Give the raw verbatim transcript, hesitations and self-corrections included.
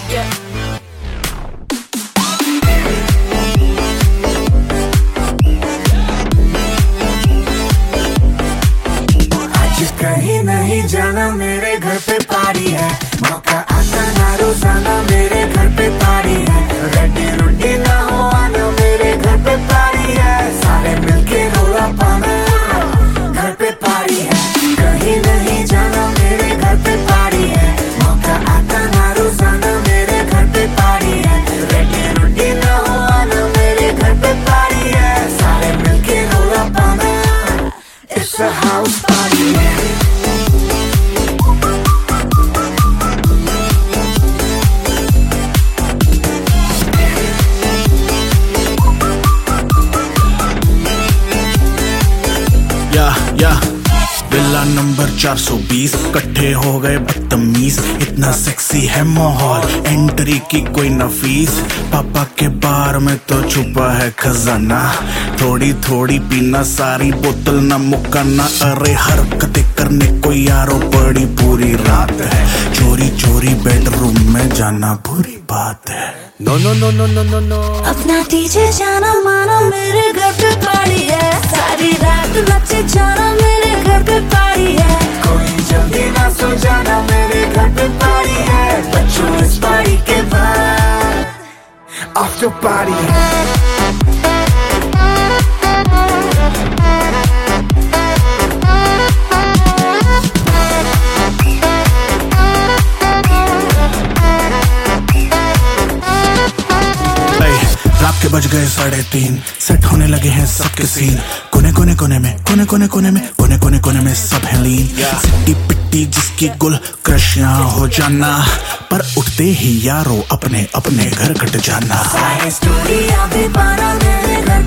Yeah. कहीं नहीं जाना, मेरे घर पे पार्टी है। मौका आता ना रोजाना, मेरे घर पे पार्टी है। रेडी रुडी ना हो आना, मेरे घर पे पार्टी है। सारे मिलके रोला पाना, घर पे पार्टी है। कहीं नहीं जाना, मेरे घर पे पार्टी है। मौका आता ना रोजाना, मेरे घर पे पार्टी है। रेडी रुडी ना हो आना, मेरे घर पे पार्टी है। सारे मिलके रोला पाना, it's a house party है। विला नंबर चार सौ बीस, इकट्ठे हो गए बदतमीज। इतना सेक्सी है माहौल, एंट्री की कोई न फीस। पापा के बार में तो छुपा है खजाना। थोड़ी थोड़ी पीना, सारी बोतल न मुकाना। अरे हरकतें करने को यारो बड़ी पूरी रात है। चोरी चोरी बेडरूम में जाना बुरी बात है। No no no no no no no अपना डीजे जाना माना, मेरे घर पे पार्टी है। सारी रात नचे जाना, मेरे घर पे पार्टी है। कोई जल्दी ना सो जाना, मेरे घर पे पार्टी है। बच्चों इस पार्टी के बाद आफ्टर पार्टी है। रात के बज गए साढ़े तीन, सेट होने लगे हैं सबके सीन। कोने कोने कोने में कोने कोने कोने में कोने कोने कोने में सब है लीन। सिट्टी पिट्टी जिसकी गुल क्रश यहाँ हो जाना, पर उठते ही यारो अपने अपने घर कट जाना। सारी स्टोरी अभी पाना, मेरे घर